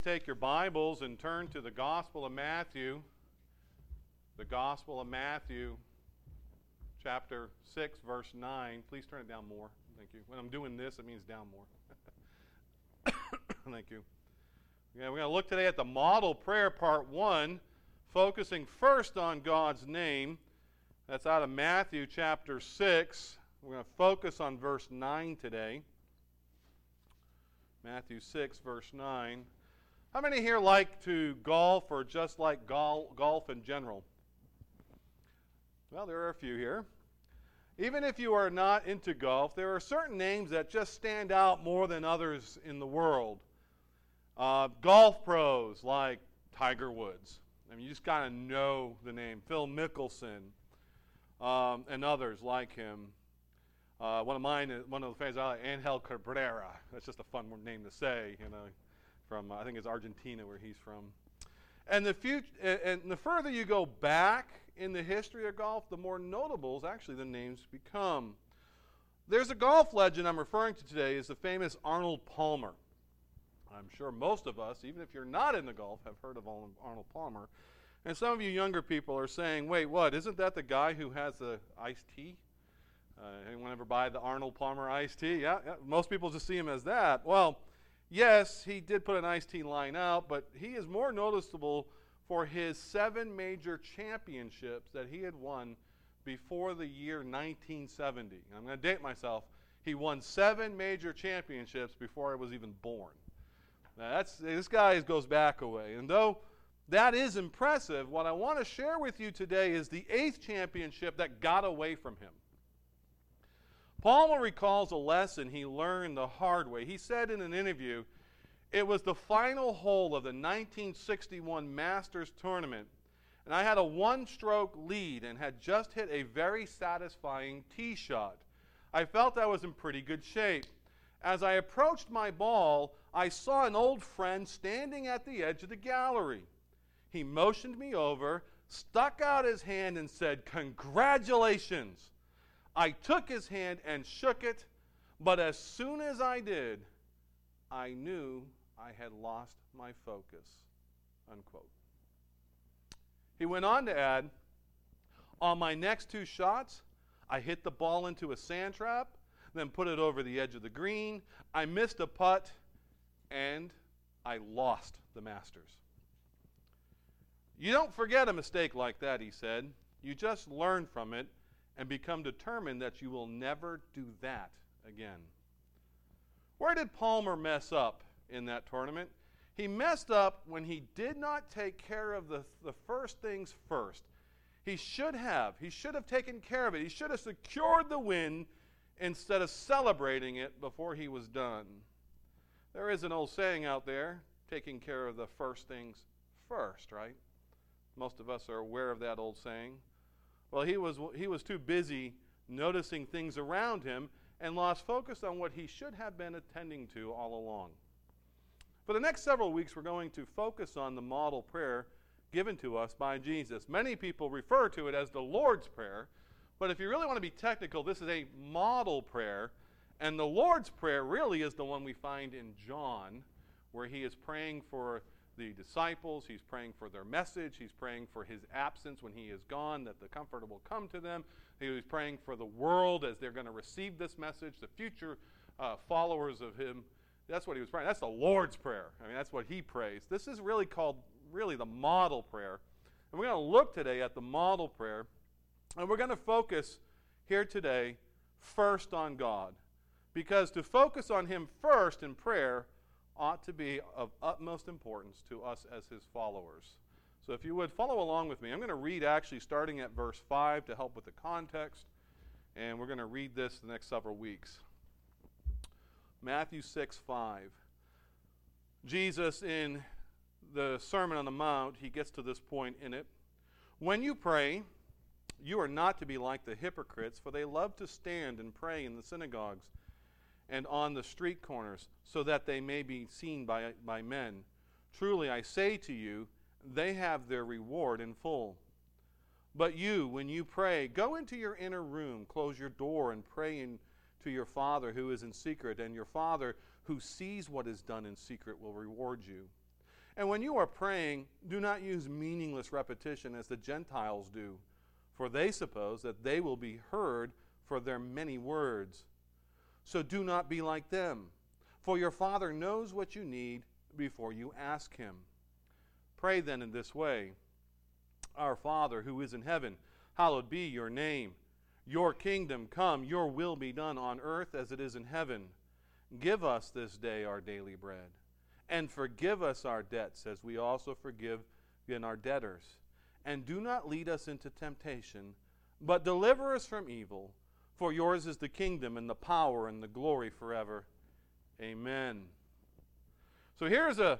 Take your Bibles and turn to the Gospel of Matthew. The Gospel of Matthew, chapter 6, verse 9. Please turn it down more. Thank you. When I'm doing this, it means down more. Thank you. Yeah, we're going to look today at the model prayer, part 1, focusing first on God's name. That's out of Matthew chapter 6. We're going to focus on verse 9 today. Matthew 6, verse 9. How many here like to golf or just like golf in general? Well, there are a few here. Even if you are not into golf, there are certain names that just stand out more than others in the world. Golf pros like Tiger Woods. I mean, you just kind of know the name. Phil Mickelson and others like him. One of the favorites I like, Angel Cabrera. That's just a fun name to say, you know. From I think it's Argentina where he's from. And the further you go back in the history of golf, the more notables actually the names become. There's a golf legend I'm referring to today is the famous Arnold Palmer. I'm sure most of us, even if you're not into golf, have heard of Arnold Palmer. And some of you younger people are saying, wait, what? Isn't that the guy who has the iced tea? Anyone ever buy the Arnold Palmer iced tea? Yeah, most people just see him as that. Well, yes, he did put an iced tea line out, but he is more noticeable for his 7 major championships that he had won before the year 1970. And I'm going to date myself. He won 7 major championships before I was even born. Now this guy goes back a way. And though that is impressive, what I want to share with you today is the 8th championship that got away from him. Palmer recalls a lesson he learned the hard way. He said in an interview, it was the final hole of the 1961 Masters tournament, and I had a 1-stroke lead and had just hit a very satisfying tee shot. I felt I was in pretty good shape. As I approached my ball, I saw an old friend standing at the edge of the gallery. He motioned me over, stuck out his hand, and said, "Congratulations." I took his hand and shook it, but as soon as I did, I knew I had lost my focus, unquote. He went on to add, on my next 2 shots, I hit the ball into a sand trap, then put it over the edge of the green. I missed a putt, and I lost the Masters. You don't forget a mistake like that, he said. You just learn from it and become determined that you will never do that again. Where did Palmer mess up in that tournament? He messed up when he did not take care of the first things first. He should have taken care of it. He should have secured the win instead of celebrating it before he was done. There is an old saying out there, taking care of the first things first, right? Most of us are aware of that old saying. Well, he was too busy noticing things around him and lost focus on what he should have been attending to all along. For the next several weeks, we're going to focus on the model prayer given to us by Jesus. Many people refer to it as the Lord's Prayer, but if you really want to be technical, this is a model prayer, and the Lord's Prayer really is the one we find in John, where he is praying for the disciples, he's praying for their message, he's praying for his absence when he is gone, that the Comforter will come to them. He was praying for the world as they're going to receive this message, the future followers of him. That's what he was praying. That's the Lord's Prayer. I mean, that's what he prays. This is really called the model prayer. And we're going to look today at the model prayer, and we're going to focus here today first on God. Because to focus on him first in prayer ought to be of utmost importance to us as his followers. So if you would follow along with me, I'm going to read actually starting at verse 5 to help with the context, and we're going to read this the next several weeks. Matthew 6:5. Jesus, in the Sermon on the Mount, he gets to this point in it. When you pray, you are not to be like the hypocrites, for they love to stand and pray in the synagogues and on the street corners, so that they may be seen by men. Truly, I say to you, they have their reward in full. But you, when you pray, go into your inner room, close your door, and pray to your Father who is in secret, and your Father who sees what is done in secret will reward you. And when you are praying, do not use meaningless repetition as the Gentiles do, for they suppose that they will be heard for their many words. So do not be like them, for your Father knows what you need before you ask him. Pray then in this way: Our Father who is in heaven, hallowed be your name. Your kingdom come, your will be done on earth as it is in heaven. Give us this day our daily bread, and forgive us our debts as we also forgive our debtors. And do not lead us into temptation, but deliver us from evil. For yours is the kingdom and the power and the glory forever. Amen. So here's a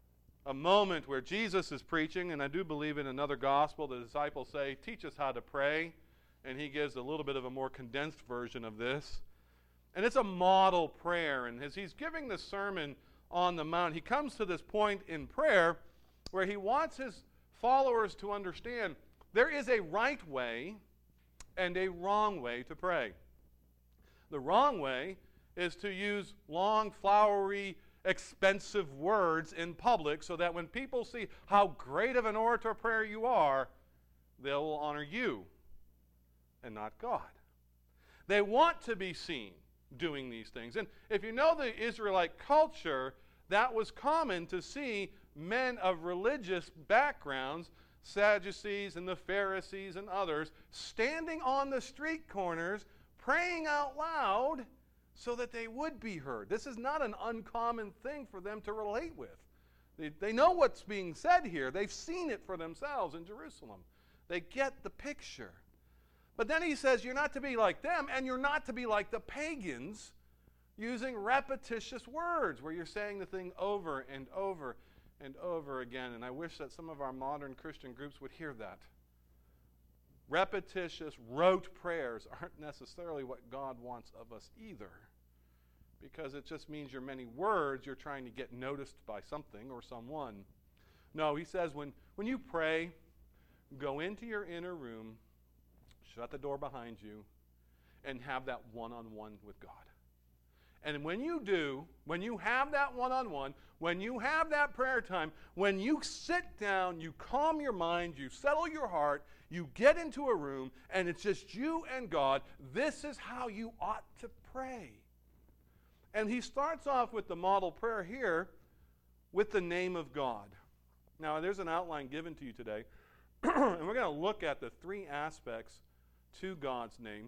moment where Jesus is preaching, and I do believe in another gospel the disciples say, teach us how to pray. And he gives a little bit of a more condensed version of this. And it's a model prayer. And as he's giving the Sermon on the Mount, he comes to this point in prayer where he wants his followers to understand there is a right way and a wrong way to pray. The wrong way is to use long, flowery, expensive words in public so that when people see how great of an orator prayer you are, they will honor you and not God. They want to be seen doing these things. And if you know the Israelite culture, that was common to see men of religious backgrounds, Sadducees and the Pharisees and others, standing on the street corners, praying out loud so that they would be heard. This is not an uncommon thing for them to relate with. They know what's being said here. They've seen it for themselves in Jerusalem. They get the picture. But then he says you're not to be like them, and you're not to be like the pagans using repetitious words where you're saying the thing over and over and over again. And I wish that some of our modern Christian groups would hear that. Repetitious, rote prayers aren't necessarily what God wants of us either, because it just means your many words you're trying to get noticed by something or someone. No, he says when you pray, go into your inner room, shut the door behind you, and have that one-on-one with God. And when you do, when you have that one-on-one, when you have that prayer time, when you sit down, you calm your mind, you settle your heart, you get into a room, and it's just you and God, this is how you ought to pray. And he starts off with the model prayer here with the name of God. Now, there's an outline given to you today, and we're going to look at the three aspects to God's name.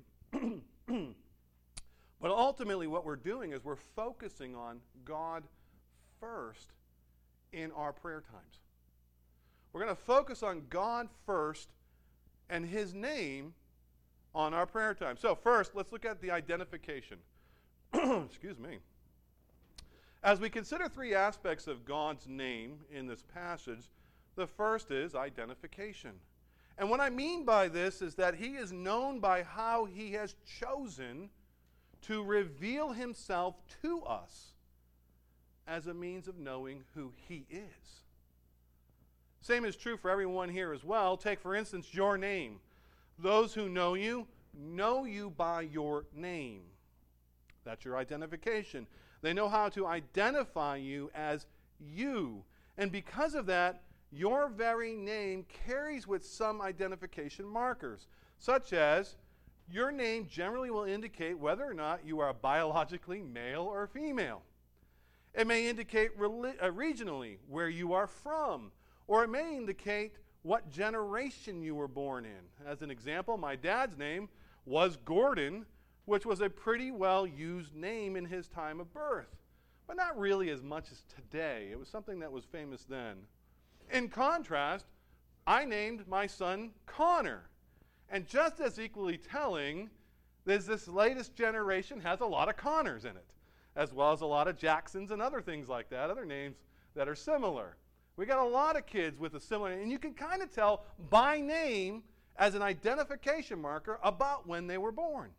But ultimately what we're doing is we're focusing on God first in our prayer times. We're going to focus on God first and his name on our prayer time. So first, let's look at the identification. Excuse me. As we consider three aspects of God's name in this passage, the first is identification. And what I mean by this is that he is known by how he has chosen to reveal himself to us as a means of knowing who he is. Same is true for everyone here as well. Take, for instance, your name. Those who know you by your name. That's your identification. They know how to identify you as you. And because of that, your very name carries with some identification markers, such as your name generally will indicate whether or not you are biologically male or female. It may indicate regionally where you are from, or it may indicate what generation you were born in. As an example, my dad's name was Gordon, which was a pretty well used name in his time of birth, but not really as much as today. It was something that was famous then. In contrast, I named my son Connor. And just as equally telling is this latest generation has a lot of Connors in it, as well as a lot of Jacksons and other things like that, other names that are similar. We got a lot of kids with a similar name, and you can kind of tell by name as an identification marker about when they were born.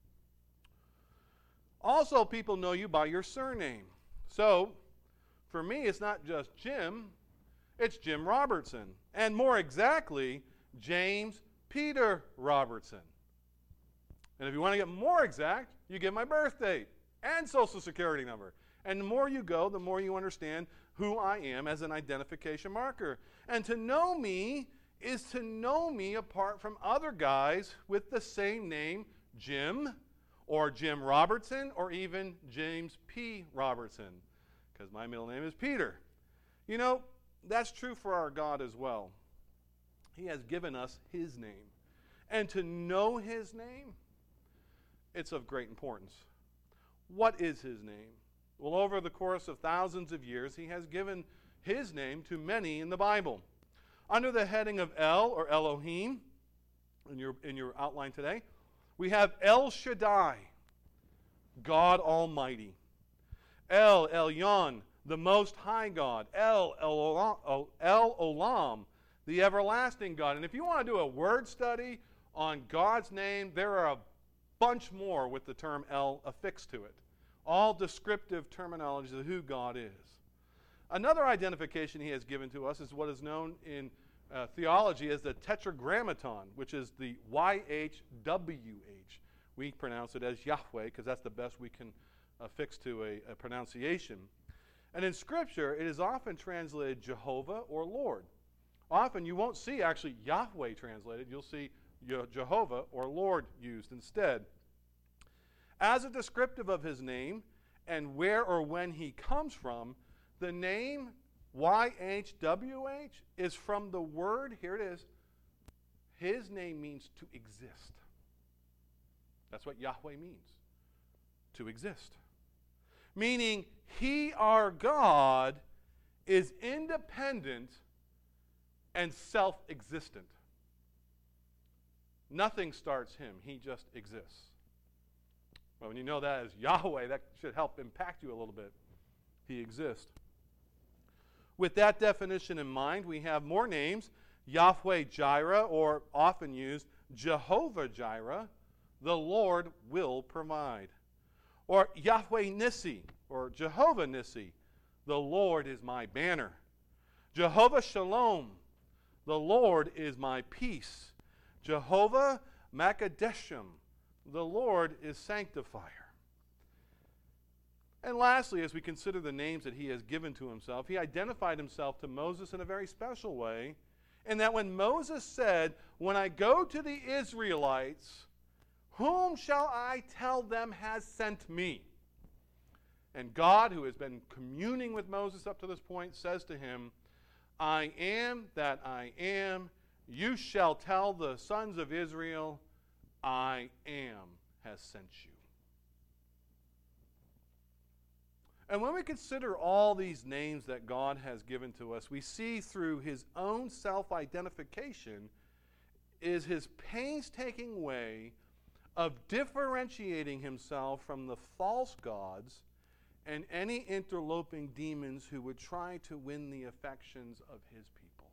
Also, people know you by your surname. So, for me, it's not just Jim, it's Jim Robertson. And more exactly, James Peter Robertson. And if you want to get more exact, you get my birth date and social security number. And the more you go, the more you understand who I am as an identification marker. And to know me is to know me apart from other guys with the same name, Jim, or Jim Robertson, or even James P. Robertson, because my middle name is Peter. You know, that's true for our God as well. He has given us his name. And to know his name, it's of great importance. What is his name? Well, over the course of thousands of years, he has given his name to many in the Bible. Under the heading of El, or Elohim, in your outline today, we have El Shaddai, God Almighty. El Elyon, the Most High God. El Olam, the everlasting God. And if you want to do a word study on God's name, there are a bunch more with the term El affixed to it. All descriptive terminology of who God is. Another identification he has given to us is what is known in theology as the Tetragrammaton, which is the YHWH. We pronounce it as Yahweh because that's the best we can affix to a pronunciation. And in Scripture, it is often translated Jehovah or Lord. Often you won't see actually Yahweh translated. You'll see Jehovah or Lord used instead. As a descriptive of his name and where or when he comes from, the name YHWH is from the word, here it is, his name means to exist. That's what Yahweh means, to exist. Meaning, he, our God, is independent and self-existent. Nothing starts him, he just exists. Well, when you know that as Yahweh, that should help impact you a little bit. He exists. With that definition in mind, we have more names. Yahweh Jireh, or often used Jehovah Jireh, the Lord will provide. Or Yahweh Nissi, or Jehovah Nissi, the Lord is my banner. Jehovah Shalom, the Lord is my peace. Jehovah Makadeshim, the Lord is sanctifier. And lastly, as we consider the names that he has given to himself, he identified himself to Moses in a very special way, in that when Moses said, "When I go to the Israelites, whom shall I tell them has sent me?" And God, who has been communing with Moses up to this point, says to him, "I am that I am. You shall tell the sons of Israel, I am has sent you." And when we consider all these names that God has given to us, we see through his own self-identification is his painstaking way of differentiating himself from the false gods and any interloping demons who would try to win the affections of his people.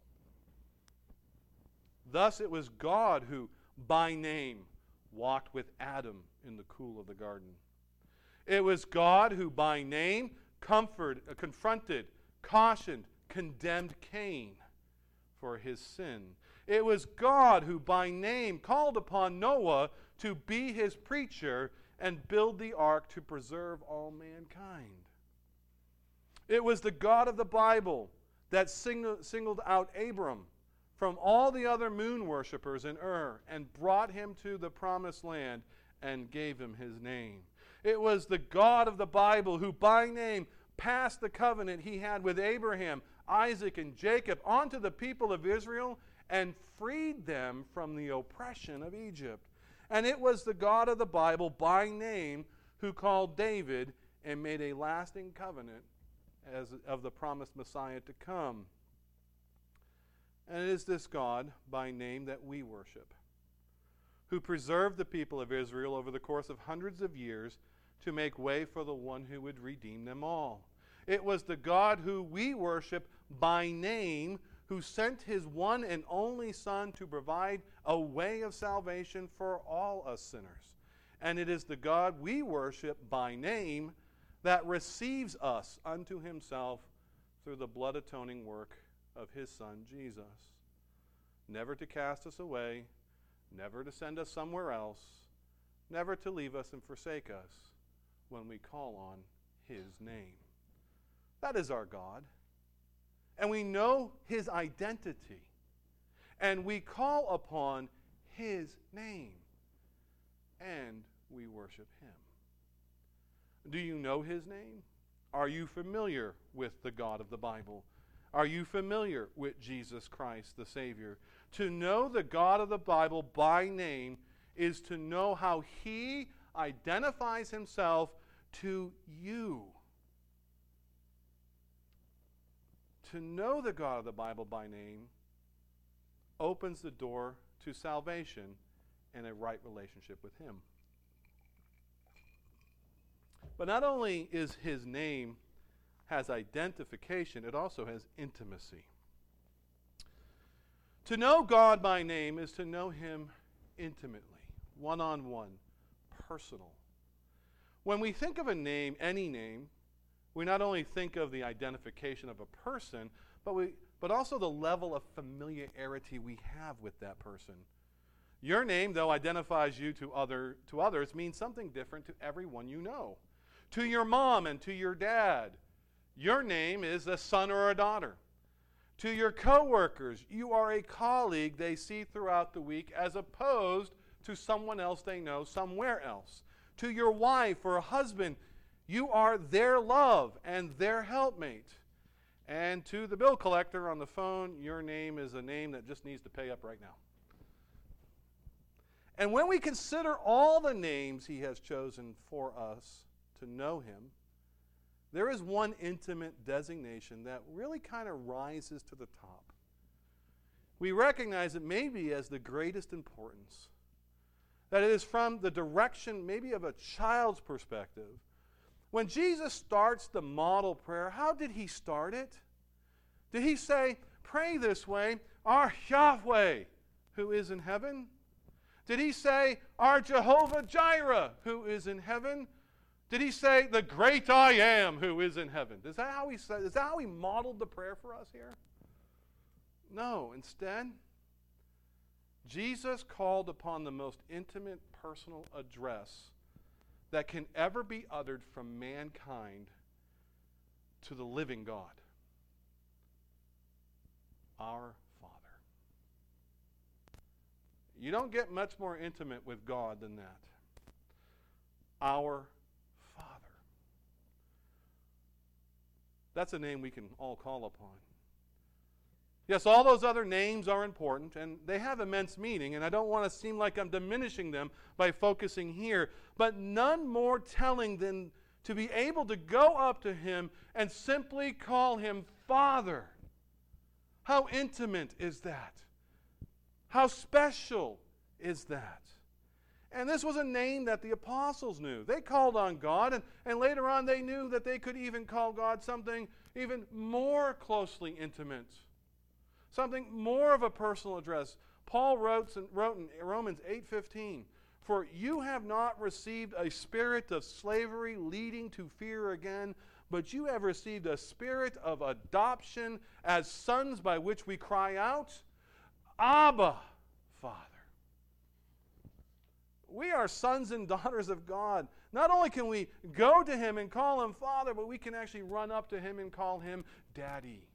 Thus it was God who, by name, walked with Adam in the cool of the garden. It was God who by name confronted, cautioned, condemned Cain for his sin. It was God who by name called upon Noah to be his preacher and build the ark to preserve all mankind. It was the God of the Bible that singled out Abram from all the other moon worshippers in Ur and brought him to the promised land and gave him his name. It was the God of the Bible who by name passed the covenant he had with Abraham, Isaac, and Jacob onto the people of Israel and freed them from the oppression of Egypt. And it was the God of the Bible by name who called David and made a lasting covenant of the promised Messiah to come. And it is this God by name that we worship, who preserved the people of Israel over the course of hundreds of years to make way for the one who would redeem them all. It was the God who we worship by name, who sent his one and only Son to provide a way of salvation for all us sinners. And it is the God we worship by name that receives us unto himself through the blood-atoning work of his Son, Jesus. Never to cast us away, never to send us somewhere else, never to leave us and forsake us when we call on his name. That is our God. and we know his identity, and we call upon his name, and we worship him. Do you know his name? Are you familiar with the God of the Bible? Are you familiar with Jesus Christ, the Savior? To know the God of the Bible by name is to know how he identifies himself to you. To know the God of the Bible by name opens the door to salvation and a right relationship with him. But not only is his name has identification, it also has intimacy. To know God by name is to know him intimately, one-on-one, personal. When we think of a name, any name, we not only think of the identification of a person, but also the level of familiarity we have with that person. Your name, though, identifies you to others, means something different to everyone you know. To your mom and to your dad, your name is a son or a daughter. To your coworkers, you are a colleague they see throughout the week as opposed to someone else they know somewhere else. To your wife or husband, you are their love and their helpmate. And to the bill collector on the phone, your name is a name that just needs to pay up right now. And when we consider all the names he has chosen for us to know him, there is one intimate designation that really kind of rises to the top. We recognize it maybe as the greatest importance. That it is from the direction maybe of a child's perspective. When Jesus starts the model prayer, how did he start it? Did he say, pray this way, our Yahweh who is in heaven? Did he say, our Jehovah Jireh who is in heaven? Did he say, the great I am who is in heaven? Is that how he said? Is that how he modeled the prayer for us here? No. Instead, Jesus called upon the most intimate personal address that can ever be uttered from mankind to the living God. Our Father. You don't get much more intimate with God than that. Our Father. That's a name we can all call upon. Yes, all those other names are important, and they have immense meaning, and I don't want to seem like I'm diminishing them by focusing here, but none more telling than to be able to go up to him and simply call him Father. How intimate is that? How special is that? And this was a name that the apostles knew. They called on God, and later on they knew that they could even call God something even more closely intimate. Something more of a personal address. Paul wrote in Romans 8:15, for you have not received a spirit of slavery leading to fear again, but you have received a spirit of adoption as sons by which we cry out, Abba, Father. We are sons and daughters of God. Not only can we go to him and call him Father, but we can actually run up to him and call him Daddy.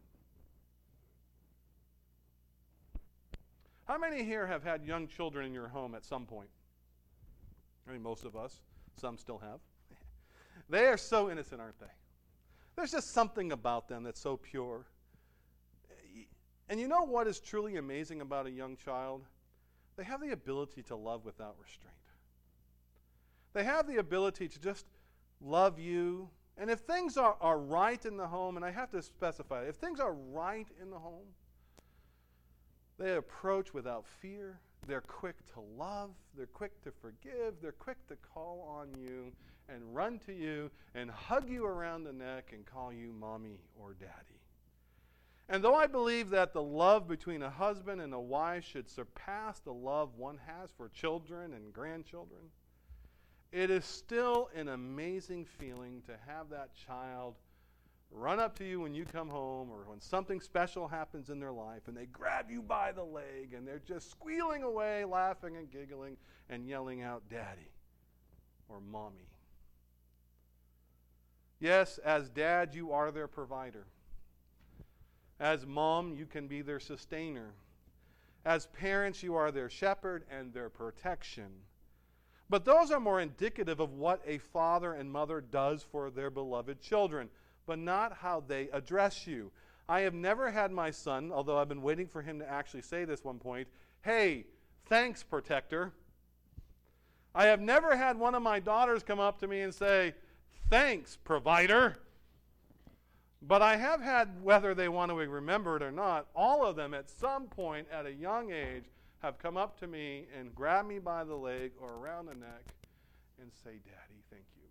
How many here have had young children in your home at some point? I mean, most of us. Some still have. They are so innocent, aren't they? There's just something about them that's so pure. And you know what is truly amazing about a young child? They have the ability to love without restraint. They have the ability to just love you. And if things are right in the home, and I have to specify, if things are right in the home, they approach without fear. They're quick to love. They're quick to forgive. They're quick to call on you and run to you and hug you around the neck and call you mommy or daddy. And though I believe that the love between a husband and a wife should surpass the love one has for children and grandchildren, it is still an amazing feeling to have that child run up to you when you come home or when something special happens in their life and they grab you by the leg and they're just squealing away, laughing and giggling and yelling out, Daddy or Mommy. Yes, as dad, you are their provider. As mom, you can be their sustainer. As parents, you are their shepherd and their protection. But those are more indicative of what a father and mother does for their beloved children, but not how they address you. I have never had my son, although I've been waiting for him to actually say this one point, "Hey, thanks, protector." I have never had one of my daughters come up to me and say, "Thanks, provider." But I have had, whether they want to remember it or not, all of them at some point at a young age have come up to me and grabbed me by the leg or around the neck and say, "Daddy, thank you."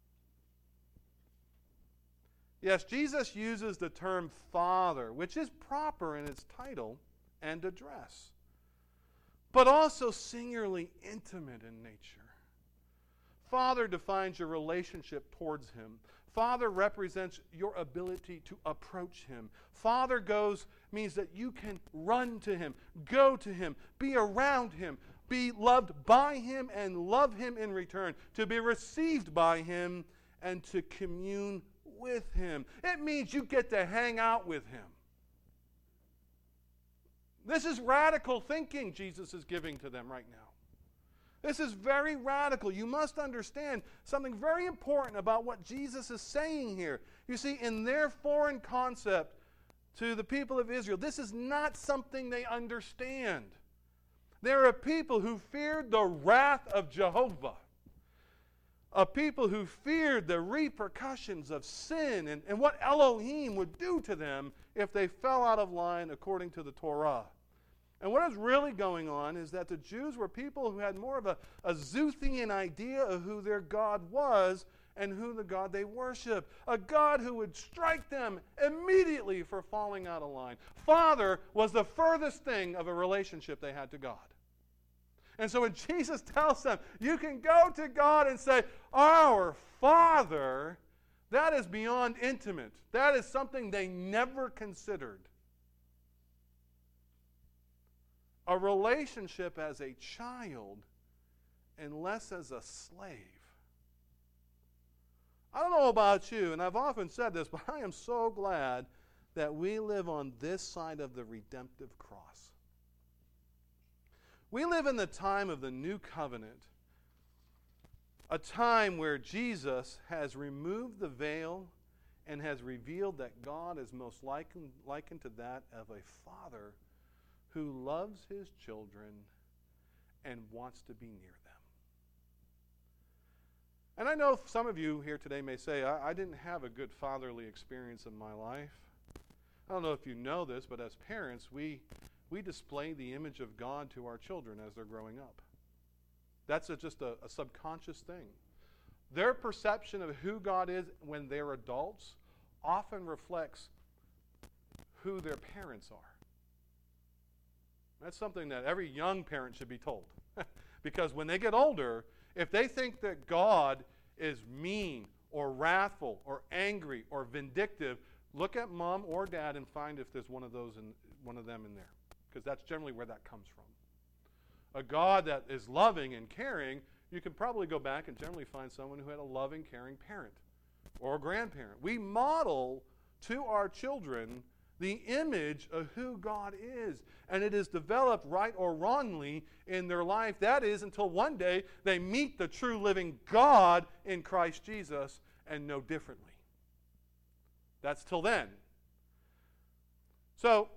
Yes, Jesus uses the term father, which is proper in its title and address, but also singularly intimate in nature. Father defines your relationship towards him. Father represents your ability to approach him. Father means that you can run to him, go to him, be around him, be loved by him and love him in return, to be received by him and to commune with him. It means you get to hang out with him. This is radical thinking Jesus is giving to them right now. This is very radical. You must understand something very important about what Jesus is saying here. You see, in their foreign concept to the people of Israel, this is not something they understand. They're a people who feared the wrath of Jehovah, a people who feared the repercussions of sin and what Elohim would do to them if they fell out of line according to the Torah. And what is really going on is that the Jews were people who had more of a Zuthian idea of who their God was and who the God they worship. A God who would strike them immediately for falling out of line. Father was the furthest thing of a relationship they had to God. And so when Jesus tells them, you can go to God and say, "Our Father," that is beyond intimate. That is something they never considered. A relationship as a child and less as a slave. I don't know about you, and I've often said this, but I am so glad that we live on this side of the redemptive cross. We live in the time of the new covenant, a time where Jesus has removed the veil and has revealed that God is most likened to that of a father who loves his children and wants to be near them. And I know some of you here today may say, I didn't have a good fatherly experience in my life. I don't know if you know this, but as parents, we display the image of God to our children as they're growing up. That's just a subconscious thing. Their perception of who God is when they're adults often reflects who their parents are. That's something that every young parent should be told. Because when they get older, if they think that God is mean or wrathful or angry or vindictive, look at mom or dad and find if there's one of them in there. Because that's generally where that comes from. A God that is loving and caring, you can probably go back and generally find someone who had a loving, caring parent or a grandparent. We model to our children the image of who God is. And it is developed right or wrongly in their life. That is until one day they meet the true living God in Christ Jesus and know differently. That's till then. So,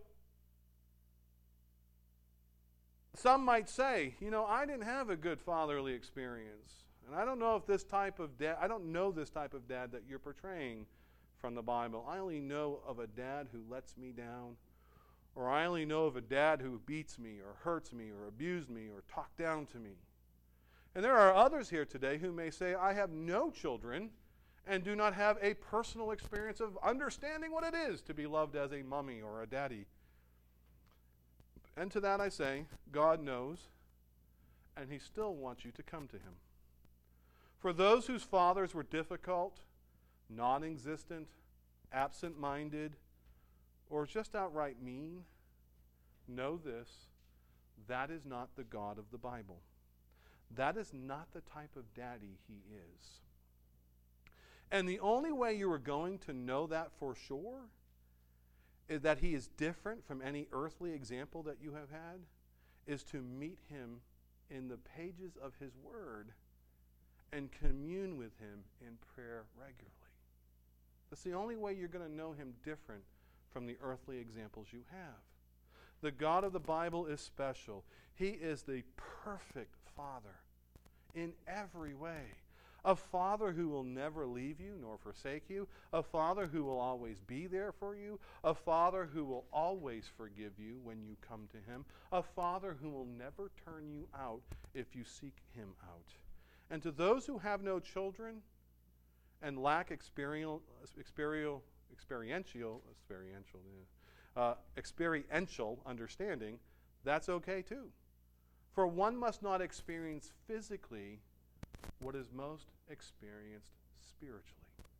some might say, I didn't have a good fatherly experience. And I don't know if this type of dad, I don't know this type of dad that you're portraying from the Bible. I only know of a dad who lets me down, or I only know of a dad who beats me or hurts me or abused me or talked down to me. And there are others here today who may say, I have no children and do not have a personal experience of understanding what it is to be loved as a mommy or a daddy. And to that I say, God knows, and he still wants you to come to him. For those whose fathers were difficult, non-existent, absent-minded, or just outright mean, know this, that is not the God of the Bible. That is not the type of daddy he is. And the only way you are going to know that for sure that he is different from any earthly example that you have had is to meet him in the pages of his word and commune with him in prayer regularly. That's the only way you're going to know him different from the earthly examples you have. The God of the Bible is special. He is the perfect Father in every way. A Father who will never leave you nor forsake you. A Father who will always be there for you. A Father who will always forgive you when you come to him. A Father who will never turn you out if you seek him out. And to those who have no children and lack experiential understanding, that's okay too. For one must not experience physically what is most experienced spiritually.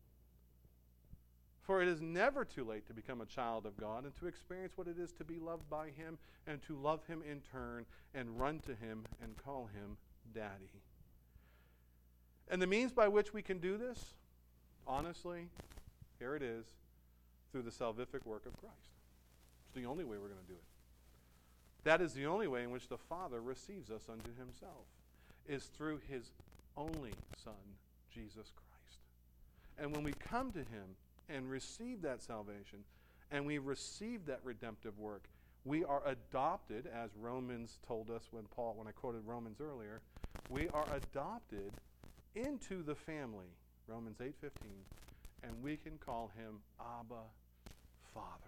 For it is never too late to become a child of God and to experience what it is to be loved by him and to love him in turn and run to him and call him Daddy. And the means by which we can do this, honestly, here it is, through the salvific work of Christ. It's the only way we're going to do it. That is the only way in which the Father receives us unto himself, is through his only Son, Jesus Christ. And when we come to him and receive that salvation, and we receive that redemptive work, we are adopted, as Romans told us when I quoted Romans earlier, we are adopted into the family, Romans 8:15, and we can call him Abba, Father.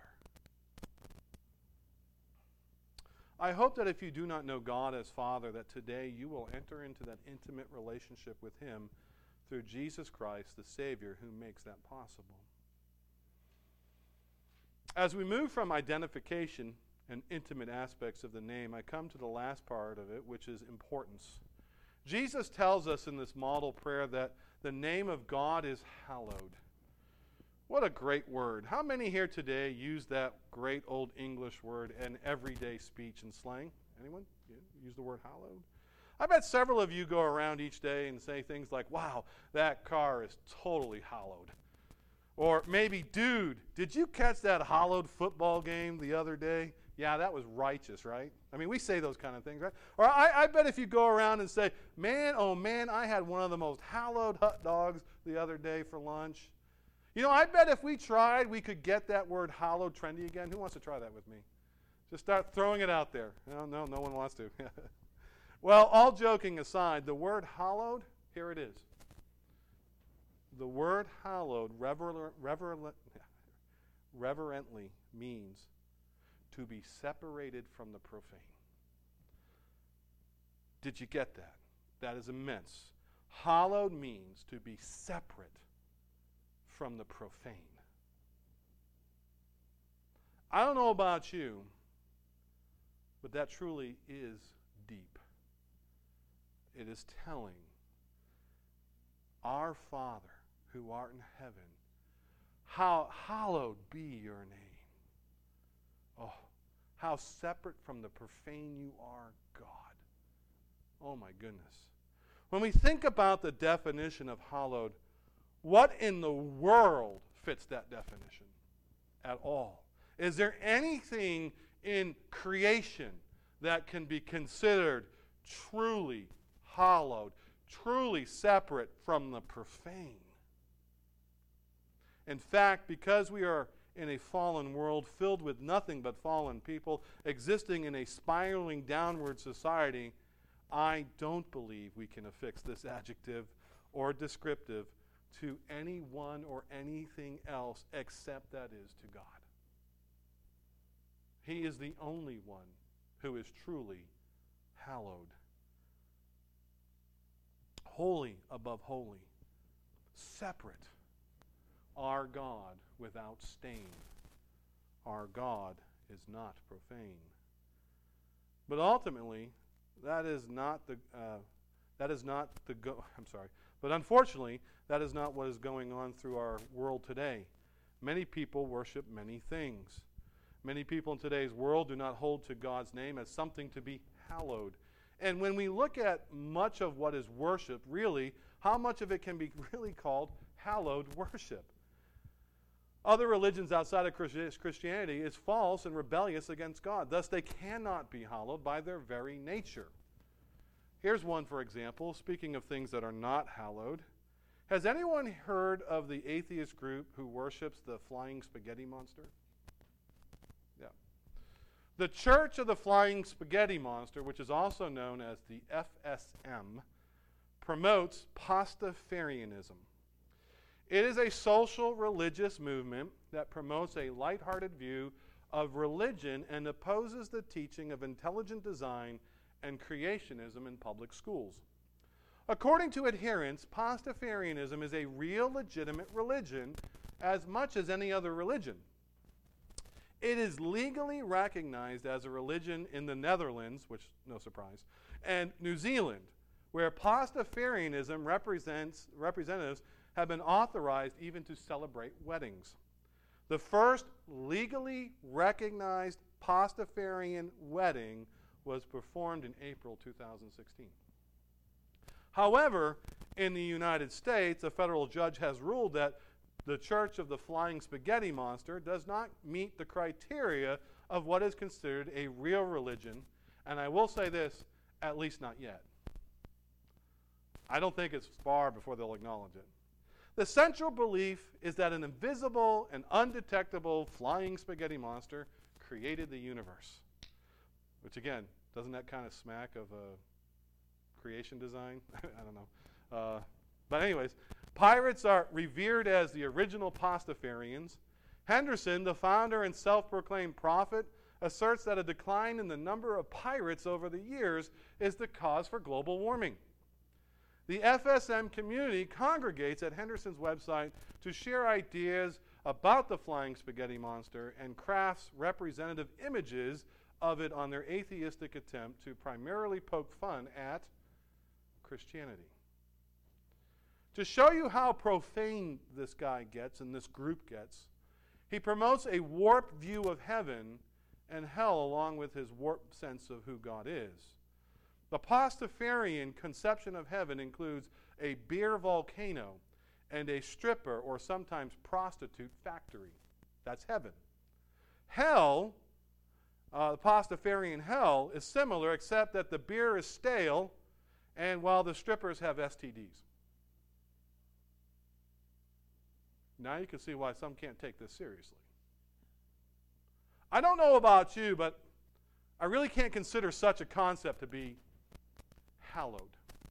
I hope that if you do not know God as Father, that today you will enter into that intimate relationship with him through Jesus Christ, the Savior, who makes that possible. As we move from identification and intimate aspects of the name, I come to the last part of it, which is importance. Jesus tells us in this model prayer that the name of God is hallowed. What a great word. How many here today use that great old English word in everyday speech and slang? Anyone? Use the word hallowed? I bet several of you go around each day and say things like, wow, that car is totally hallowed. Or maybe, dude, did you catch that hallowed football game the other day? Yeah, that was righteous, right? I mean, we say those kind of things, right? Or I bet if you go around and say, man, oh man, I had one of the most hallowed hot dogs the other day for lunch. You know, I bet if we tried, we could get that word hallowed trendy again. Who wants to try that with me? Just start throwing it out there. No one wants to. Well, all joking aside, the word hallowed, here it is. The word hallowed reverently means to be separated from the profane. Did you get that? That is immense. Hallowed means to be separate from the profane. I don't know about you, but that truly is deep. It is telling, our Father who art in heaven, how hallowed be your name. Oh, how separate from the profane you are, God. Oh my goodness. When we think about the definition of hallowed, what in the world fits that definition at all? Is there anything in creation that can be considered truly hallowed, truly separate from the profane? In fact, because we are in a fallen world filled with nothing but fallen people, existing in a spiraling downward society, I don't believe we can affix this adjective or descriptive to anyone or anything else except that is to God. He is the only one who is truly hallowed. Holy above holy. Separate. Our God without stain. Our God is not profane. But ultimately, but unfortunately, that is not what is going on through our world today. Many people worship many things. Many people in today's world do not hold to God's name as something to be hallowed. And when we look at much of what is worshiped, really, how much of it can be really called hallowed worship? other religions outside of Christianity is false and rebellious against God. Thus, they cannot be hallowed by their very nature. Here's one, for example, speaking of things that are not hallowed. Has anyone heard of the atheist group who worships the flying spaghetti monster? Yeah. The Church of the Flying Spaghetti Monster, which is also known as the FSM, promotes Pastafarianism. It is a social religious movement that promotes a lighthearted view of religion and opposes the teaching of intelligent design and creationism in public schools. According to adherents, Pastafarianism is a real legitimate religion as much as any other religion. It is legally recognized as a religion in the Netherlands, which, no surprise, and New Zealand, where Pastafarianism representatives have been authorized even to celebrate weddings. The first legally recognized Pastafarian wedding was performed in April 2016. However, in the United States, a federal judge has ruled that the Church of the Flying Spaghetti Monster does not meet the criteria of what is considered a real religion, and I will say this, at least not yet. I don't think it's far before they'll acknowledge it. The central belief is that an invisible and undetectable flying spaghetti monster created the universe. Which again, doesn't that kind of smack of a creation design? I don't know. But anyways, pirates are revered as the original Pastafarians. Henderson, the founder and self-proclaimed prophet, asserts that a decline in the number of pirates over the years is the cause for global warming. The FSM community congregates at Henderson's website to share ideas about the flying spaghetti monster and crafts representative images of it on their atheistic attempt to primarily poke fun at Christianity. To show you how profane this guy gets and this group gets, he promotes a warped view of heaven and hell along with his warped sense of who God is. The Pastafarian conception of heaven includes a beer volcano and a stripper or sometimes prostitute factory. That's heaven. Hell, the Pastafarian hell, is similar except that the beer is stale and while the strippers have STDs. Now you can see why some can't take this seriously. I don't know about you, but I really can't consider such a concept to be hallowed.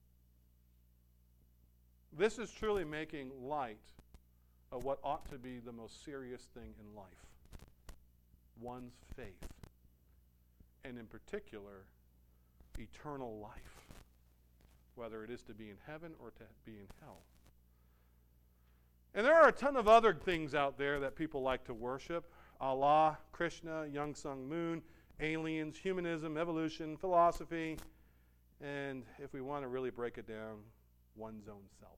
This is truly making light of what ought to be the most serious thing in life, one's faith, and in particular, eternal life, whether it is to be in heaven or to be in hell. And there are a ton of other things out there that people like to worship. Allah, Krishna, Young Sung Moon, aliens, humanism, evolution, philosophy, and if we want to really break it down, one's own self.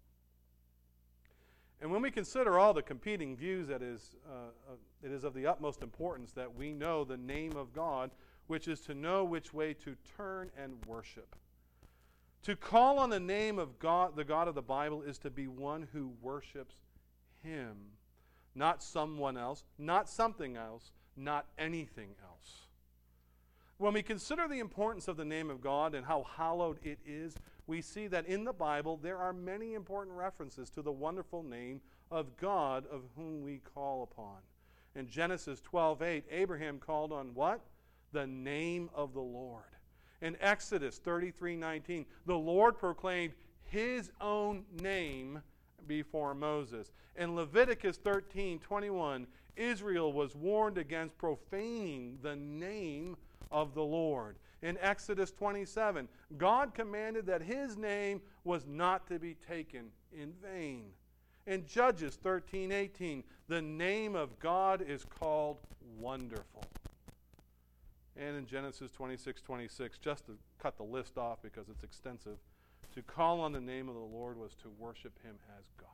And when we consider all the competing views, it is of the utmost importance that we know the name of God, which is to know which way to turn and worship. To call on the name of God, the God of the Bible, is to be one who worships Him, not someone else, not something else, not anything else. When we consider the importance of the name of God and how hallowed it is, we see that in the Bible there are many important references to the wonderful name of God of whom we call upon. In Genesis 12:8, Abraham called on what? The name of the Lord. In Exodus 33:19, the Lord proclaimed His own name before Moses. In Leviticus 13:21, Israel was warned against profaning the name of the Lord. In Exodus 27, God commanded that His name was not to be taken in vain. In Judges 13:18, the name of God is called Wonderful. And in Genesis 26:26, just to cut the list off because it's extensive, to call on the name of the Lord was to worship Him as God.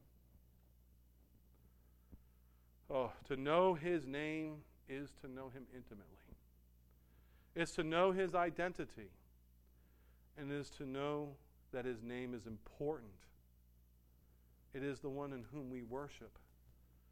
Oh, to know His name is to know Him intimately. It's to know His identity. And it is to know that His name is important. It is the one in whom we worship.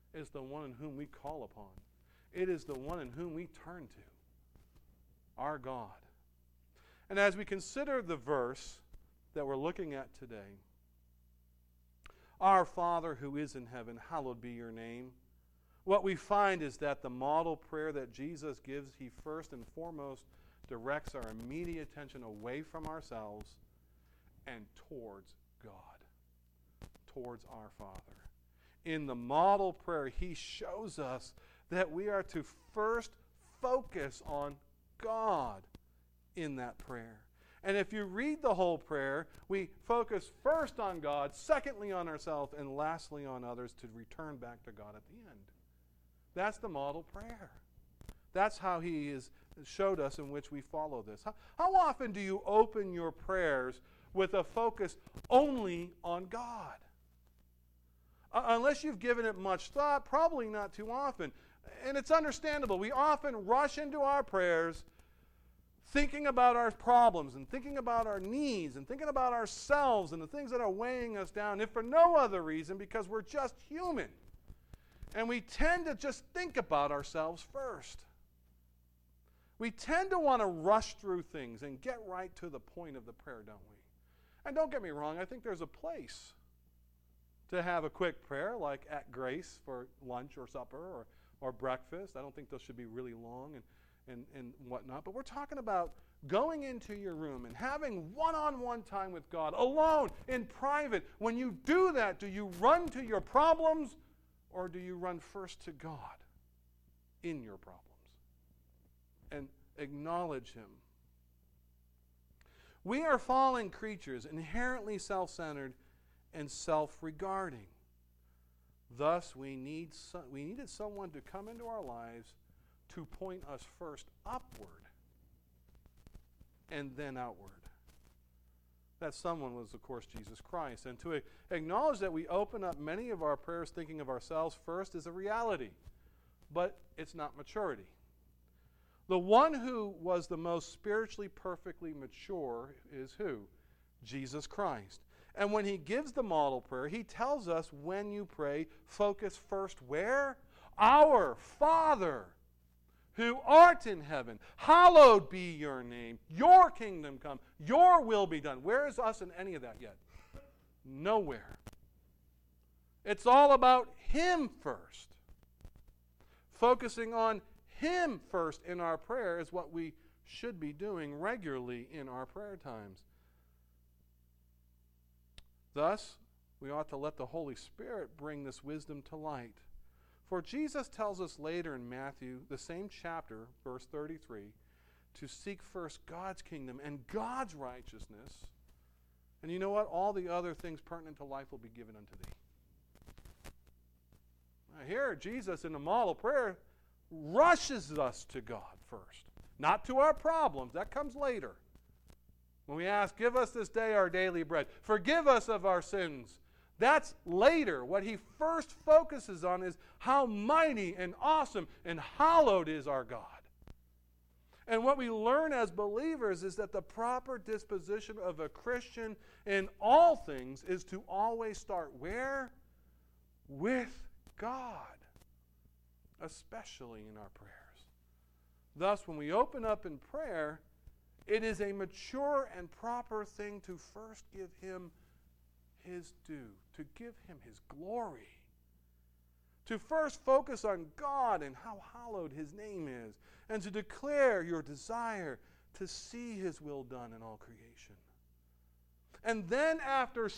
is the one in whom we call upon. It is the one in whom we turn to, our God. And as we consider the verse that we're looking at today, Our Father who is in heaven, hallowed be your name. What we find is that the model prayer that Jesus gives, he first and foremost directs our immediate attention away from ourselves and towards God, towards our Father. In the model prayer, he shows us that we are to first focus on God in that prayer. And if you read the whole prayer, we focus first on God, secondly on ourselves, and lastly on others to return back to God at the end. That's the model prayer. That's how he has showed us in which we follow this. How often do you open your prayers with a focus only on God? Unless you've given it much thought, probably not too often. And it's understandable. We often rush into our prayers thinking about our problems and thinking about our needs and thinking about ourselves and the things that are weighing us down, if for no other reason, because we're just human. And we tend to just think about ourselves first. We tend to want to rush through things and get right to the point of the prayer, don't we? And don't get me wrong, I think there's a place to have a quick prayer like at Grace for lunch or supper or breakfast. I don't think those should be really long and whatnot. But we're talking about going into your room and having one-on-one time with God, alone, in private. When you do that, do you run to your problems or do you run first to God in your problems and acknowledge him? We are fallen creatures, inherently self-centered and self-regarding. Thus, we needed someone to come into our lives to point us first upward and then outward. That someone was, of course, Jesus Christ. And to acknowledge that we open up many of our prayers thinking of ourselves first is a reality, but it's not maturity. The one who was the most spiritually perfectly mature is who? Jesus Christ. And when he gives the model prayer, he tells us when you pray, focus first where? Our Father, who art in heaven, hallowed be your name. Your kingdom come, your will be done. Where is us in any of that yet? Nowhere. It's all about him first. Focusing on him first in our prayer is what we should be doing regularly in our prayer times. Thus, we ought to let the Holy Spirit bring this wisdom to light. For Jesus tells us later in Matthew, the same chapter, verse 33, to seek first God's kingdom and God's righteousness. And you know what? All the other things pertinent to life will be given unto thee. Now here, Jesus in the model prayer rushes us to God first. Not to our problems. That comes later. When we ask, give us this day our daily bread. Forgive us of our sins. That's later. What he first focuses on is how mighty and awesome and hallowed is our God. And what we learn as believers is that the proper disposition of a Christian in all things is to always start where? With God. Especially in our prayers. Thus, when we open up in prayer, it is a mature and proper thing to first give him his due, to give him his glory, to first focus on God and how hallowed his name is, and to declare your desire to see his will done in all creation. And then after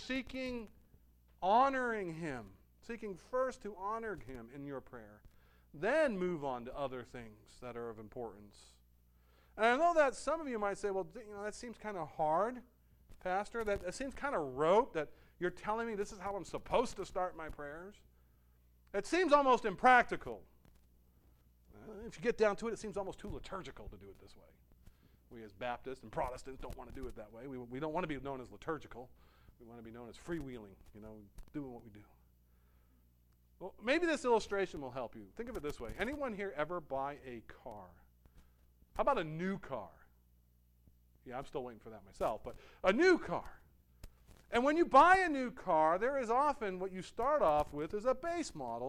honoring him, seeking first to honor him in your prayer, then move on to other things that are of importance. And I know that some of you might say, well, that seems kind of hard, Pastor. That seems kind of rote that you're telling me this is how I'm supposed to start my prayers. It seems almost impractical. If you get down to it, it seems almost too liturgical to do it this way. We as Baptists and Protestants don't want to do it that way. We don't want to be known as liturgical. We want to be known as freewheeling, doing what we do. Well, maybe this illustration will help you. Think of it this way. Anyone here ever buy a car? How about a new car? Yeah, I'm still waiting for that myself, but a new car. And when you buy a new car, there is often what you start off with is a base model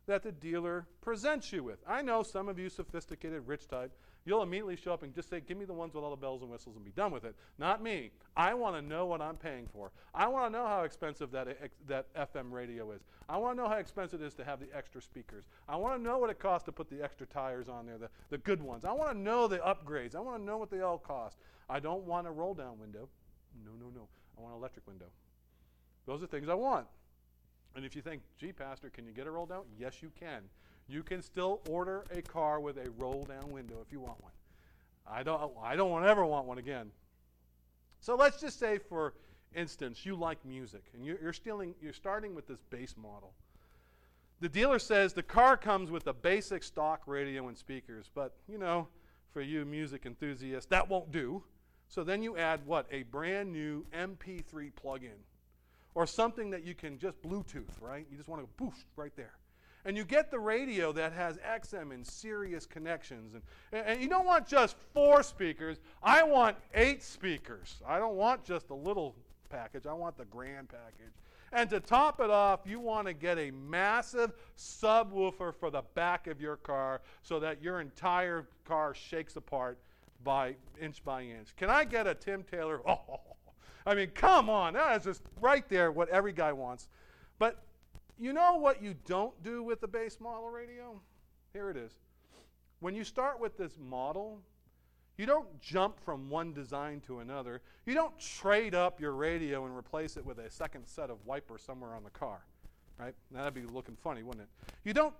that the dealer presents you with. I know some of you sophisticated, rich type, you'll immediately show up and just say, give me the ones with all the bells and whistles and be done with it. Not me. I want to know what I'm paying for. I want to know how expensive that FM radio is. I want to know how expensive it is to have the extra speakers. I want to know what it costs to put the extra tires on there, the good ones. I want to know the upgrades. I want to know what they all cost. I don't want a roll-down window. No. I want an electric window. Those are things I want. And if you think, gee, Pastor, can you get a roll-down? Yes, you can. You can still order a car with a roll-down window if you want one. I don't ever want one again. So let's just say, for instance, you like music, and you're starting with this base model. The dealer says the car comes with a basic stock radio and speakers, but, for you music enthusiasts, that won't do. So then you add what? A brand new MP3 plug-in, or something that you can just Bluetooth, right? You just want to go boost right there. And you get the radio that has XM and Sirius connections. And you don't want just 4 speakers. I want 8 speakers. I don't want just a little package. I want the grand package. And to top it off, you want to get a massive subwoofer for the back of your car so that your entire car shakes apart by inch. Can I get a Tim Taylor? I mean, come on. That is just right there what every guy wants. But you know what you don't do with the base model radio? Here it is. When you start with this model, you don't jump from one design to another. You don't trade up your radio and replace it with a second set of wipers somewhere on the car, right? That'd be looking funny, wouldn't it?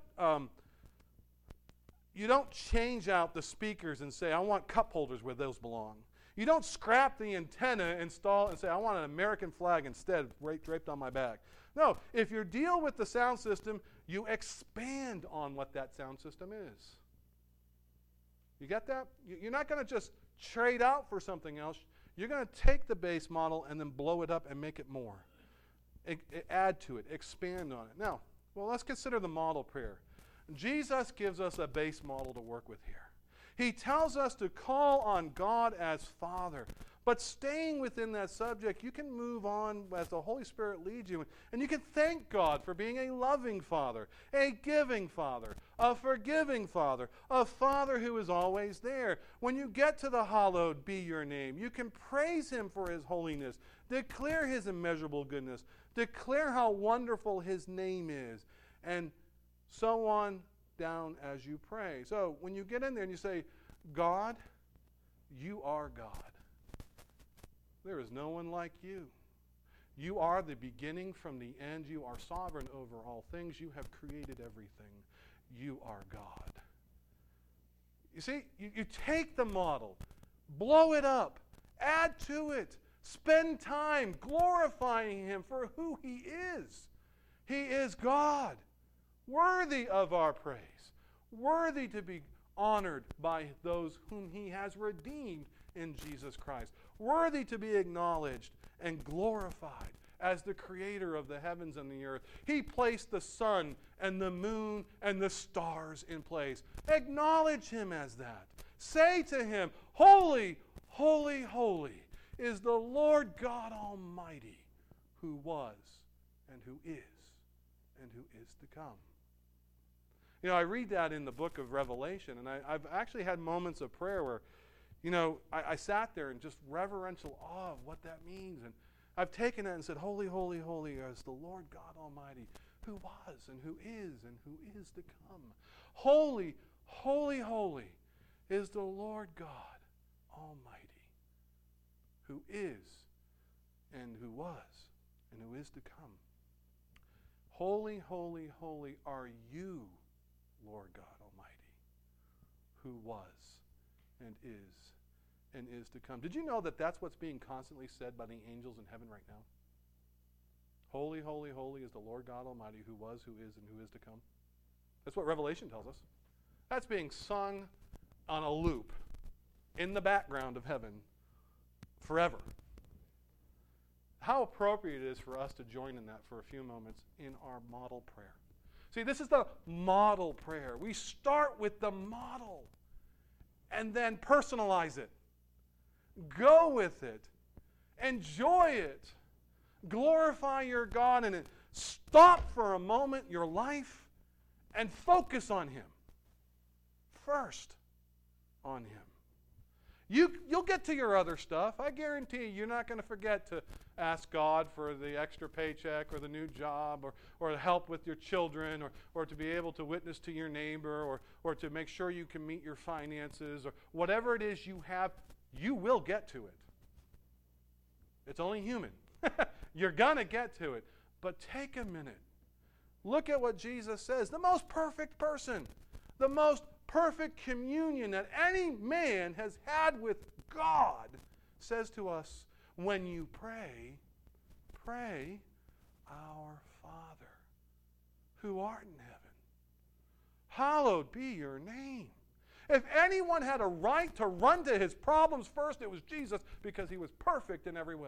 You don't change out the speakers and say, I want cup holders where those belong. You don't scrap the antenna, install, and say, I want an American flag instead draped on my back. No, if you deal with the sound system, you expand on what that sound system is. You get that? You're not going to just trade out for something else. You're going to take the base model and then blow it up and make it more. Add to it, expand on it. Now, let's consider the model prayer. Jesus gives us a base model to work with here. He tells us to call on God as Father. But staying within that subject, you can move on as the Holy Spirit leads you. And you can thank God for being a loving Father, a giving Father, a forgiving Father, a Father who is always there. When you get to the hallowed be your name, you can praise Him for His holiness, declare His immeasurable goodness, declare how wonderful His name is, and so on down as you pray. So when you get in there and you say, God, you are God. There is no one like you. You are the beginning from the end. You are sovereign over all things. You have created everything. You are God. You see, you take the model, blow it up, add to it, spend time glorifying Him for who He is. He is God, worthy of our praise, worthy to be honored by those whom He has redeemed in Jesus Christ, worthy to be acknowledged and glorified as the creator of the heavens and the earth. He placed the sun and the moon and the stars in place. Acknowledge Him as that. Say to Him, holy, holy, holy is the Lord God Almighty, who was and who is to come. I read that in the book of Revelation, and I've actually had moments of prayer where I sat there in just reverential awe of what that means. And I've taken it and said, holy, holy, holy is the Lord God Almighty, who was and who is to come. Holy, holy, holy is the Lord God Almighty, who is and who was and who is to come. Holy, holy, holy are you, Lord God Almighty, who was and is to come. Did you know that that's what's being constantly said by the angels in heaven right now? Holy, holy, holy is the Lord God Almighty, who was, who is, and who is to come. That's what Revelation tells us. That's being sung on a loop in the background of heaven forever. How appropriate it is for us to join in that for a few moments in our model prayer. See, this is the model prayer. We start with the model and then personalize it. Go with it. Enjoy it. Glorify your God in it. Stop for a moment your life and focus on Him. First on Him. You'll get to your other stuff. I guarantee you're not going to forget to ask God for the extra paycheck or the new job or help with your children or to be able to witness to your neighbor or to make sure you can meet your finances or whatever it is you have, you will get to it. It's only human. You're going to get to it. But take a minute. Look at what Jesus says. The most perfect person, the most perfect communion that any man has had with God, says to us, when you pray, pray, Our Father, who art in heaven. Hallowed be your name. If anyone had a right to run to his problems first, it was Jesus, because he was perfect in every way.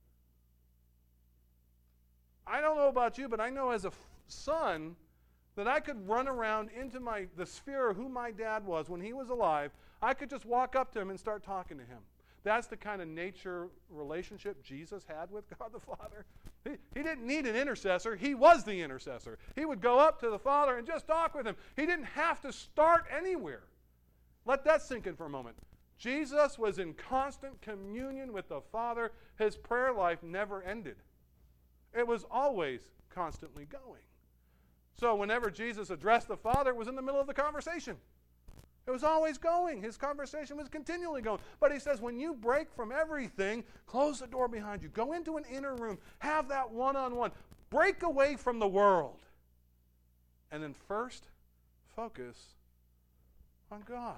I don't know about you, but I know as a son that I could run around into the sphere of who my dad was when he was alive. I could just walk up to him and start talking to him. That's the kind of nature relationship Jesus had with God the Father. He didn't need an intercessor. He was the intercessor. He would go up to the Father and just talk with him. He didn't have to start anywhere. Let that sink in for a moment. Jesus was in constant communion with the Father. His prayer life never ended. It was always constantly going. So whenever Jesus addressed the Father, it was in the middle of the conversation. It was always going. His conversation was continually going. But he says, when you break from everything, close the door behind you. Go into an inner room. Have that one-on-one. Break away from the world. And then first, focus on God.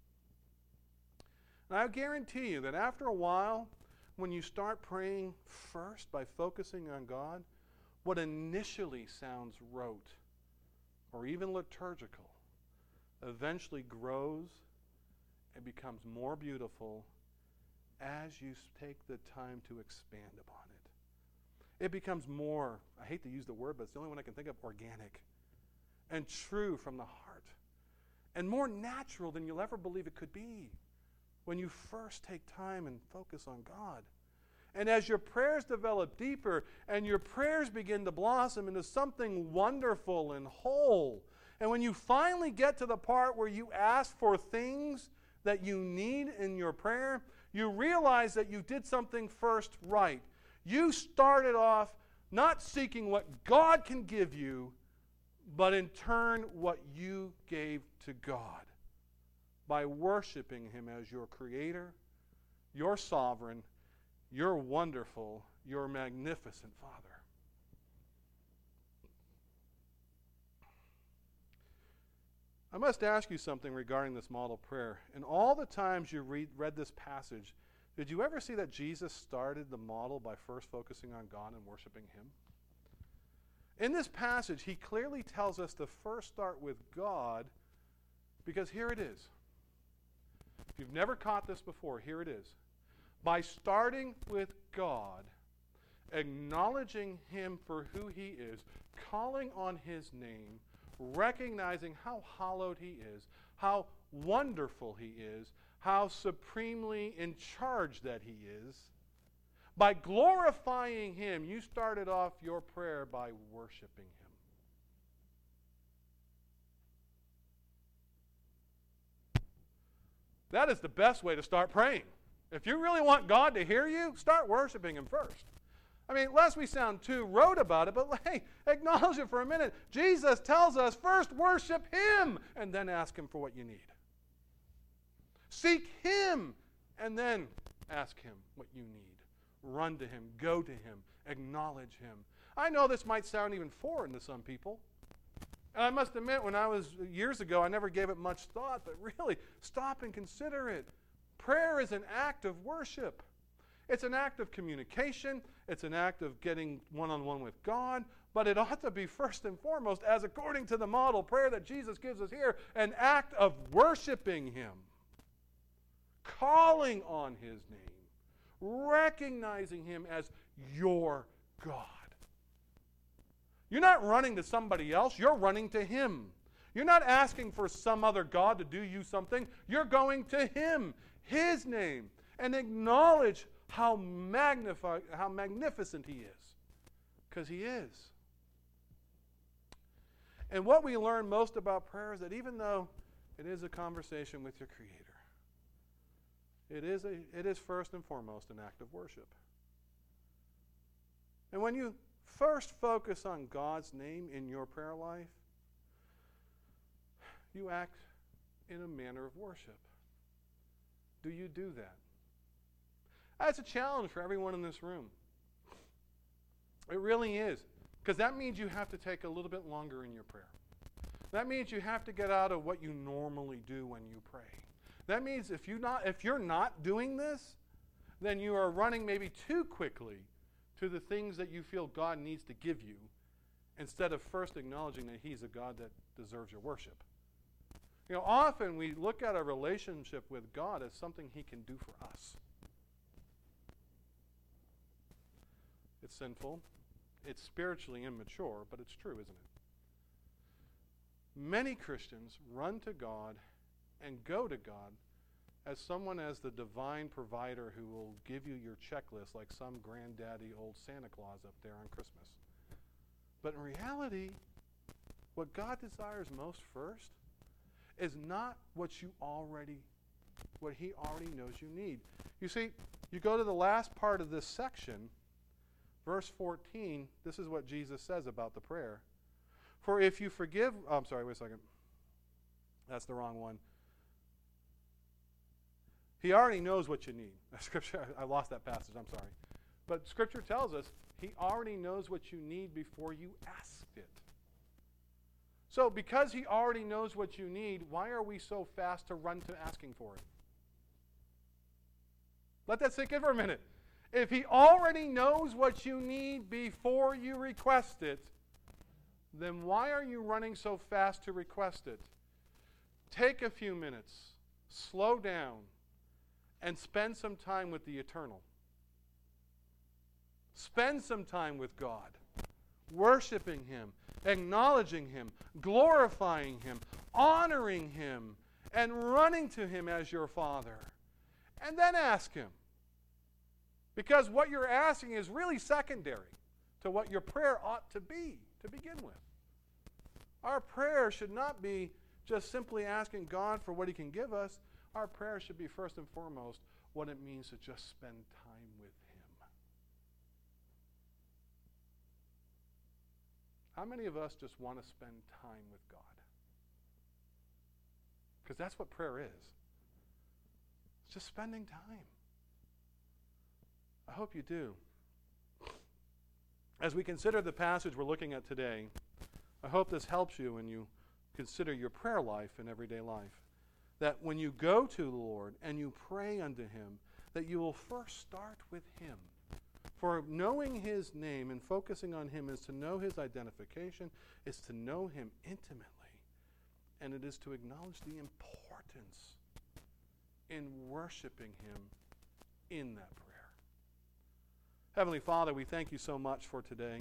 And I guarantee you that after a while, when you start praying first by focusing on God, what initially sounds rote or even liturgical eventually grows and becomes more beautiful as you take the time to expand upon it. It becomes more, I hate to use the word, but it's the only one I can think of, organic and true from the heart and more natural than you'll ever believe it could be when you first take time and focus on God. And as your prayers develop deeper and your prayers begin to blossom into something wonderful and whole, and when you finally get to the part where you ask for things that you need in your prayer, you realize that you did something first right. You started off not seeking what God can give you, but in turn what you gave to God by worshiping Him as your Creator, your Sovereign, your wonderful, your magnificent Father. I must ask you something regarding this model prayer. In all the times you read this passage, did you ever see that Jesus started the model by first focusing on God and worshiping Him? In this passage, He clearly tells us to first start with God, because here it is. If you've never caught this before, here it is. By starting with God, acknowledging Him for who He is, calling on His name, recognizing how hallowed He is, how wonderful He is, how supremely in charge that He is, by glorifying Him, you started off your prayer by worshiping Him. That is the best way to start praying. If you really want God to hear you, start worshiping Him first. I mean, lest we sound too rote about it, but hey, acknowledge it for a minute. Jesus tells us first worship Him and then ask Him for what you need. Seek Him and then ask Him what you need. Run to Him, go to Him, acknowledge Him. I know this might sound even foreign to some people. And I must admit, when I was years ago, I never gave it much thought, but really, stop and consider it. Prayer is an act of worship. It's an act of communication. It's an act of getting one-on-one with God. But it ought to be first and foremost, as according to the model prayer that Jesus gives us here, an act of worshiping Him. Calling on His name. Recognizing Him as your God. You're not running to somebody else. You're running to Him. You're not asking for some other God to do you something. You're going to Him, His name, and acknowledge how magnificent He is. Because He is. And what we learn most about prayer is that even though it is a conversation with your Creator, it is first and foremost an act of worship. And when you first focus on God's name in your prayer life, you act in a manner of worship. Do you do that? That's a challenge for everyone in this room. It really is. Because that means you have to take a little bit longer in your prayer. That means you have to get out of what you normally do when you pray. That means if you're not doing this, then you are running maybe too quickly to the things that you feel God needs to give you, instead of first acknowledging that He's a God that deserves your worship. Often we look at a relationship with God as something He can do for us. It's sinful. It's spiritually immature, but it's true, isn't it? Many Christians run to God and go to God as someone as the divine provider who will give you your checklist like some granddaddy old Santa Claus up there on Christmas. But in reality, what God desires most first is not what He already knows you need. You see, you go to the last part of this section, verse 14, this is what Jesus says about the prayer. For if you forgive, I'm sorry, wait a second. That's the wrong one. He already knows what you need. Scripture, I lost that passage, I'm sorry. But Scripture tells us He already knows what you need before you asked it. So because He already knows what you need, why are we so fast to run to asking for it? Let that sink in for a minute. If He already knows what you need before you request it, then why are you running so fast to request it? Take a few minutes, slow down, and spend some time with the eternal. Spend some time with God, worshiping Him, acknowledging Him, glorifying Him, honoring Him, and running to Him as your Father. And then ask Him. Because what you're asking is really secondary to what your prayer ought to be to begin with. Our prayer should not be just simply asking God for what He can give us. Our prayer should be first and foremost what it means to just spend time with Him. How many of us just want to spend time with God? Because that's what prayer is. It's just spending time. I hope you do. As we consider the passage we're looking at today, I hope this helps you when you consider your prayer life in everyday life. That when you go to the Lord and you pray unto Him, that you will first start with Him. For knowing His name and focusing on Him is to know His identification, is to know Him intimately, and it is to acknowledge the importance in worshiping Him in that prayer. Heavenly Father, we thank You so much for today.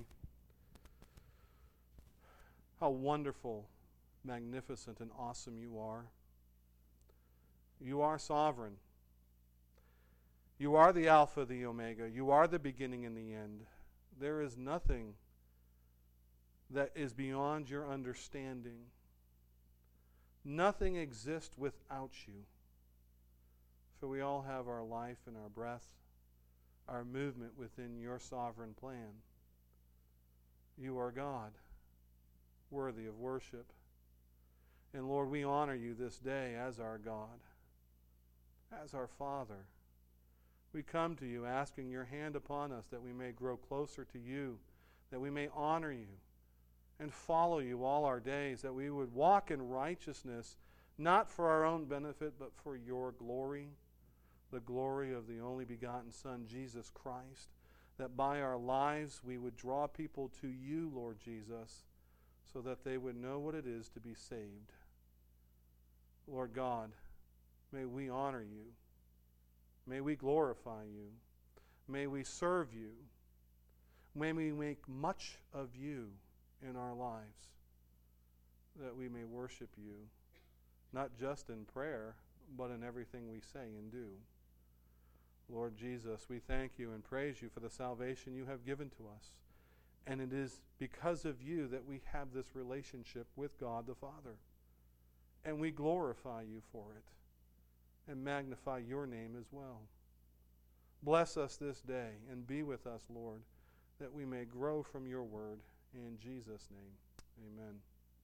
How wonderful, magnificent, and awesome You are. You are sovereign. You are the Alpha, the Omega. You are the beginning and the end. There is nothing that is beyond Your understanding. Nothing exists without You. For we all have our life and our breath, our movement within Your sovereign plan. You are God, worthy of worship. And Lord, we honor You this day as our God, as our Father. We come to You asking Your hand upon us that we may grow closer to You, that we may honor You and follow You all our days, that we would walk in righteousness, not for our own benefit, but for Your glory, the glory of the only begotten Son, Jesus Christ, that by our lives we would draw people to You, Lord Jesus, so that they would know what it is to be saved. Lord God, may we honor You. May we glorify You. May we serve You. May we make much of You in our lives, that we may worship You, not just in prayer, but in everything we say and do. Lord Jesus, we thank You and praise You for the salvation You have given to us. And it is because of you that we have this relationship with God the Father. And we glorify you for it and magnify your name as well. Bless us this day and be with us, Lord, that we may grow from your word. In Jesus' name, amen.